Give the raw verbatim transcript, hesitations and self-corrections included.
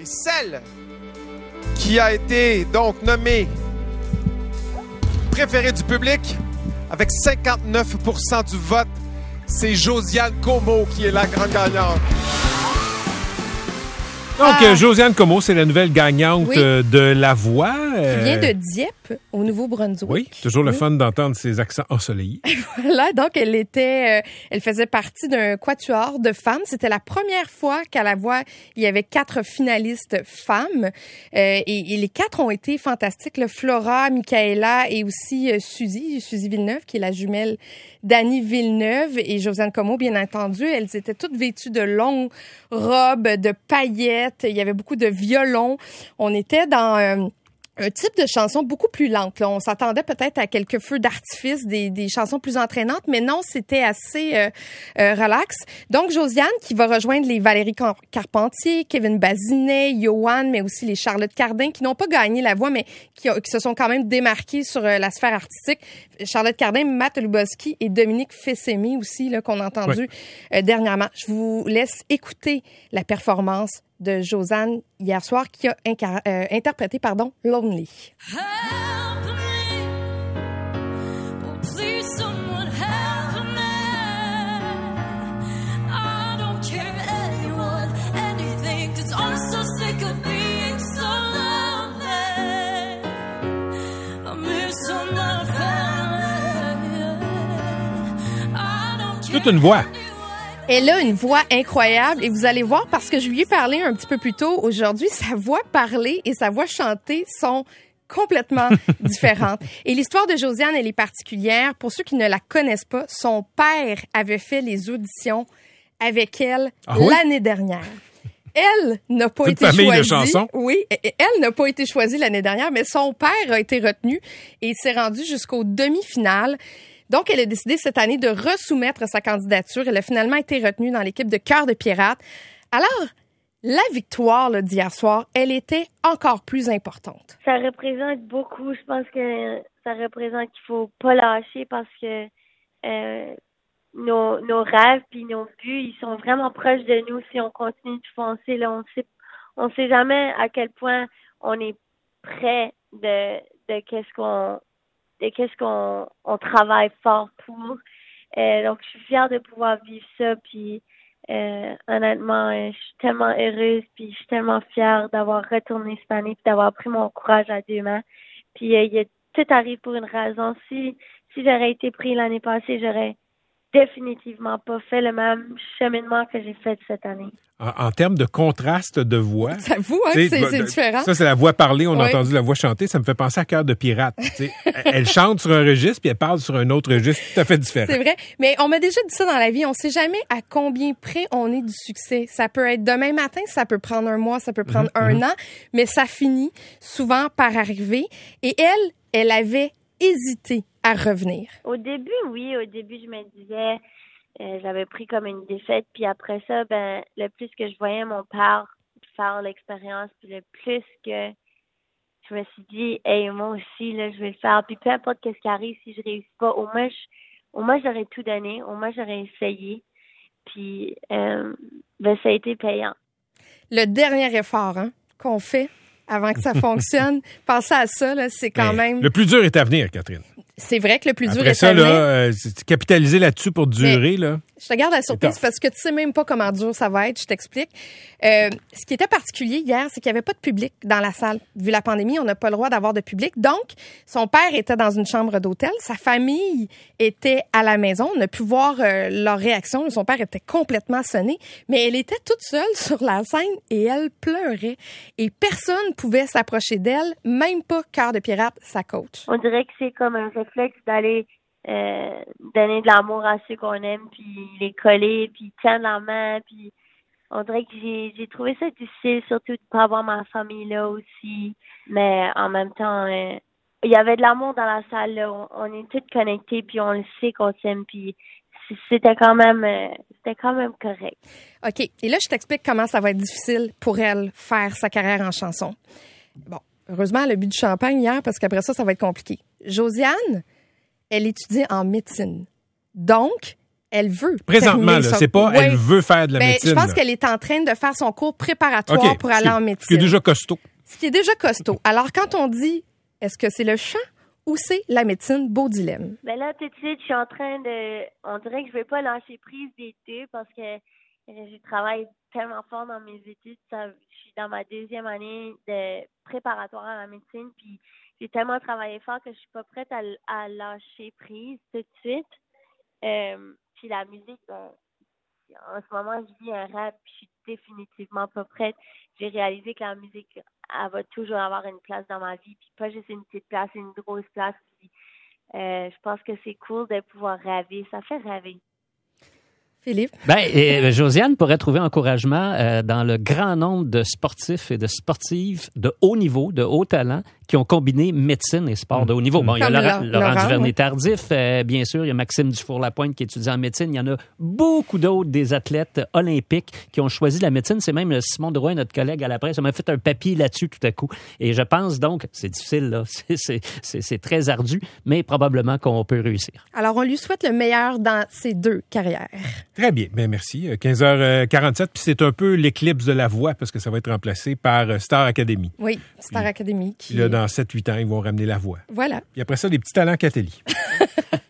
celle qui a été donc nommée préférée du public avec cinquante-neuf pour cent du vote, c'est Josiane Comeau qui est la grande gagnante. Donc, ah. Josiane Comeau, c'est la nouvelle gagnante oui. de La Voix. Qui vient de Dieppe, au Nouveau-Brunswick. Oui, toujours le oui. fun d'entendre ses accents ensoleillés. Voilà, donc elle était, euh, elle faisait partie d'un quatuor de femmes. C'était la première fois qu'à La Voix, il y avait quatre finalistes femmes. Euh, et, et les quatre ont été fantastiques. Là, Flora, Michaela et aussi euh, Suzy, Suzy Villeneuve, qui est la jumelle d'Annie Villeneuve et Josiane Comeau, bien entendu. Elles étaient toutes vêtues de longues robes, de paillettes. Il y avait beaucoup de violons. On était dans euh, un type de chanson beaucoup plus lente. Là. On s'attendait peut-être à quelques feux d'artifice, des, des chansons plus entraînantes, mais non, c'était assez euh, euh, relax. Donc, Josiane, qui va rejoindre les Valérie Carpentier, Kevin Bazinet, Yoann, mais aussi les Charlotte Cardin, qui n'ont pas gagné La Voix, mais qui, qui se sont quand même démarqués sur euh, la sphère artistique. Charlotte Cardin, Matt Lubowski et Dominique Fessemi aussi, là, qu'on a entendu oui. euh, dernièrement. Je vous laisse écouter la performance de Josiane hier soir qui a incar- euh, interprété pardon Lonely. Help me. Oh, please someone help me. I don't care anyone, anything, 'cause I'm so sick of being so lonely. I miss someone family. I don't care. Toute une voix. Elle a une voix incroyable et vous allez voir, parce que je lui ai parlé un petit peu plus tôt aujourd'hui, sa voix parlée et sa voix chantée sont complètement différentes. Et l'histoire de Josiane, elle est particulière. Pour ceux qui ne la connaissent pas, son père avait fait les auditions avec elle ah oui? l'année dernière. Elle n'a pas Une été famille choisie. De chansons. Oui, elle n'a pas été choisie l'année dernière, mais son père a été retenu et s'est rendu jusqu'aux demi-finales. Donc, elle a décidé cette année de resoumettre sa candidature. Elle a finalement été retenue dans l'équipe de Cœur de Pirate. Alors, la victoire là, d'hier soir, elle était encore plus importante. Ça représente beaucoup. Je pense que ça représente qu'il faut pas lâcher parce que euh, nos, nos rêves puis nos buts, ils sont vraiment proches de nous si on continue de foncer. Là, on sait, on sait jamais à quel point on est près de, de qu'est-ce qu'on de qu'est-ce qu'on on travaille fort pour. Euh, donc, je suis fière de pouvoir vivre ça. Puis, euh, honnêtement, je suis tellement heureuse. Puis, je suis tellement fière d'avoir retourné cette année puis d'avoir pris mon courage à deux mains. Puis, euh, il y a, tout arrive pour une raison. Si, si j'aurais été pris l'année passée, j'aurais définitivement pas fait le même cheminement que j'ai fait cette année. En, en termes de contraste de voix... J'avoue, hein, c'est, c'est différent. Ça, c'est la voix parlée, on oui. a entendu la voix chanter, ça me fait penser à Cœur de Pirate. Elle chante sur un registre, puis elle parle sur un autre registre tout à fait différent. C'est vrai, mais on m'a déjà dit ça dans la vie, on sait jamais à combien près on est du succès. Ça peut être demain matin, ça peut prendre un mois, ça peut prendre mmh, un mmh. an, mais ça finit souvent par arriver. Et elle, elle avait hésité à revenir. Au début, oui. Au début, je me disais, euh, j'avais pris comme une défaite. Puis après ça, ben, le plus que je voyais mon père faire l'expérience, puis le plus que je me suis dit, hey, moi aussi, là, je vais le faire. Puis peu importe qu'est-ce qui arrive, si je réussis pas, au moins, je, au moins j'aurais tout donné. Au moins, j'aurais essayé. Puis, euh, ben, ça a été payant. Le dernier effort, hein, qu'on fait avant que ça fonctionne, pensez à ça, là, c'est quand Mais même... Le plus dur est à venir, Catherine. C'est vrai que le plus dur Après est ça, à venir. là, euh, capitaliser là-dessus pour durer, mais là. Je te garde la surprise parce que tu sais même pas comment dur ça va être. Je t'explique. Euh, ce qui était particulier hier, c'est qu'il y avait pas de public dans la salle. Vu la pandémie, on n'a pas le droit d'avoir de public. Donc, son père était dans une chambre d'hôtel. Sa famille était à la maison. On a pu voir euh, leur réaction. Son père était complètement sonné. Mais elle était toute seule sur la scène et elle pleurait. Et personne pouvait s'approcher d'elle, même pas Cœur de Pirate, sa coach. On dirait que c'est comme un réflexe d'aller Euh, donner de l'amour à ceux qu'on aime, puis les coller, puis tiendre la main, puis on dirait que j'ai, j'ai trouvé ça difficile, surtout de pas avoir ma famille là aussi, mais en même temps, euh, il y avait de l'amour dans la salle, là. On, on est tous connectés, puis on le sait qu'on s'aime, puis c'était quand même, euh, c'était quand même correct. OK, et là, je t'explique comment ça va être difficile pour elle faire sa carrière en chanson. Bon, heureusement, elle a bu du champagne hier, parce qu'après ça, ça va être compliqué. Josiane, elle étudie en médecine. Donc, elle veut. Présentement, là, son... c'est pas ouais. elle veut faire de la ben, médecine. Je pense là. qu'elle est en train de faire son cours préparatoire okay. pour aller en médecine. Ce qui est déjà costaud. Ce qui est déjà costaud. Alors, quand on dit, est-ce que c'est le chant ou c'est la médecine? Beau dilemme. Ben là, tout de suite, je suis en train de... On dirait que je vais pas lâcher prise des deux parce que je travaille tellement fort dans mes études. Ça, je suis dans ma deuxième année de préparatoire à la médecine, puis j'ai tellement travaillé fort que je suis pas prête à, à lâcher prise tout de suite. Euh, puis la musique, ben, en ce moment, je vis un rêve, puis je suis définitivement pas prête. J'ai réalisé que la musique, elle va toujours avoir une place dans ma vie, puis pas juste une petite place, une grosse place. Puis, euh, je pense que c'est cool de pouvoir rêver. Ça fait rêver. Philippe? Ben, et, Josiane pourrait trouver encouragement euh, dans le grand nombre de sportifs et de sportives de haut niveau, de haut talent, qui ont combiné médecine et sport de haut niveau. Bon, il y a Laurent, Laurent, Laurent Duvernay-Tardif, euh, bien sûr, il y a Maxime Dufour-Lapointe qui étudie en médecine. Il y en a beaucoup d'autres des athlètes olympiques qui ont choisi la médecine. C'est même Simon Drouin, notre collègue à la presse, m'a fait un papier là-dessus tout à coup. Et je pense donc, c'est difficile, là, c'est, c'est, c'est, c'est très ardu, mais probablement qu'on peut réussir. Alors, on lui souhaite le meilleur dans ses deux carrières. Très bien, bien merci. quinze heures quarante-sept, puis c'est un peu l'éclipse de la voix parce que ça va être remplacé par Star Academy. Oui, Star puis, Academy. Qui... Puis là, dans sept huit ans, ils vont ramener la voix. Voilà. Puis après ça, des petits talents Catélie.